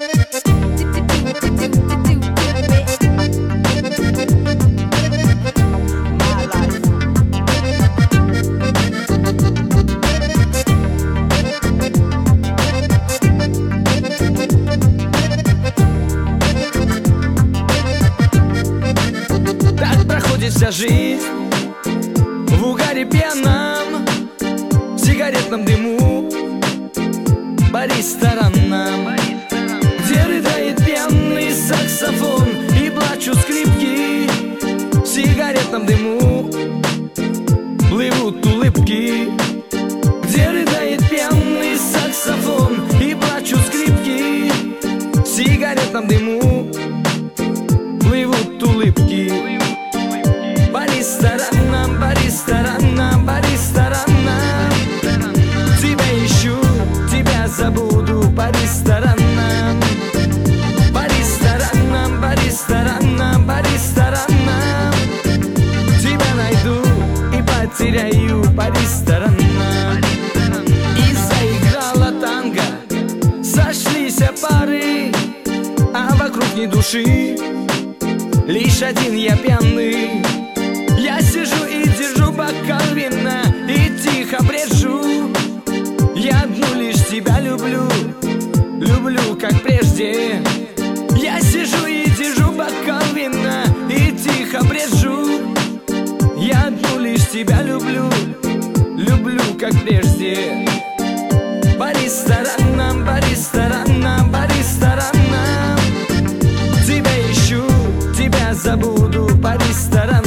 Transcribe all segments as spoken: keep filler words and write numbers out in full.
Вся жизнь в угаре пьяном, в сигаретном дыму, баре ресторанном, где рыдает пьяный саксофон и плачут скрипки. В сигаретном дыму плывут улыбки, где рыдает пьяный саксофон и плачут скрипки. В сигаретном дыму плывут улыбки. По ресторанам, по ресторанам, по ресторанам. Тебя ищу, тебя забуду. По ресторанам, по ресторанам, по ресторанам, по ресторанам. Тебя найду и потеряю. По ресторанам. И заиграла танго, сошлись пары, а вокруг ни души, лишь один я пьяный. Я сижу и держу бокал вина и тихо брежу. Я одну лишь тебя люблю, люблю как прежде. Я сижу и держу бокал вина и тихо брежу. Я одну лишь тебя люблю, люблю как прежде. По ресторанам, по ресторанам, по ресторанам. Тебя ищу, тебя забуду. По ресторанам.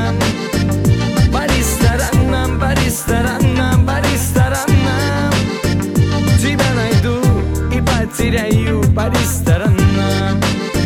По ресторанам, по ресторанам, по ресторанам. Тебя найду и потеряю. По ресторанам.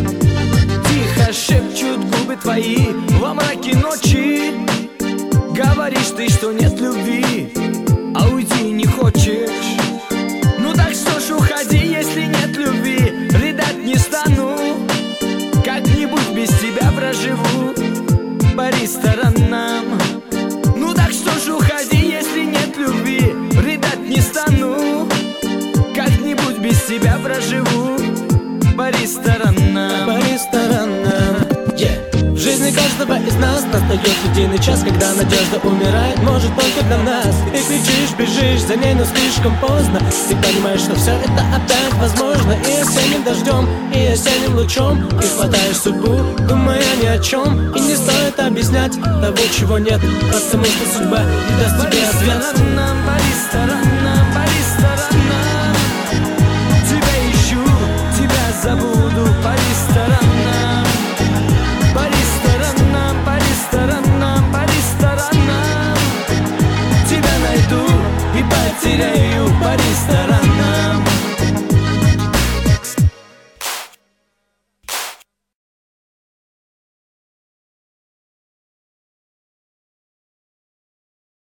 Тихо шепчут губы твои во мраке ночи. Говоришь ты, что нет любви, а уйти не хочешь. Ну так что ж уходи, если нет любви. Рыдать не стану, как-нибудь без тебя проживу. По ресторанам. Ну так что ж уходи, если нет любви. Рыдать не стану, как-нибудь без тебя проживу. По ресторанам. По ресторанам, yeah. В жизни каждого из нас настает единый час, когда надежда умирает, может только для нас. И кричишь, бежишь за ней, но слишком поздно. Ты понимаешь, что все это опять возможно. И осенним дождем, и осенним лучом ты хватаешь судьбу, думая ни о чем. И не стоит объяснять того, чего нет, потому что судьба не даст тебе ответ. По ресторанам, по ресторанам, по ресторанам. Тебя ищу, тебя забуду. По ресторанам. По ресторанам, по ресторанам, по ресторанам. Тебя найду и потеряю. По ресторанам.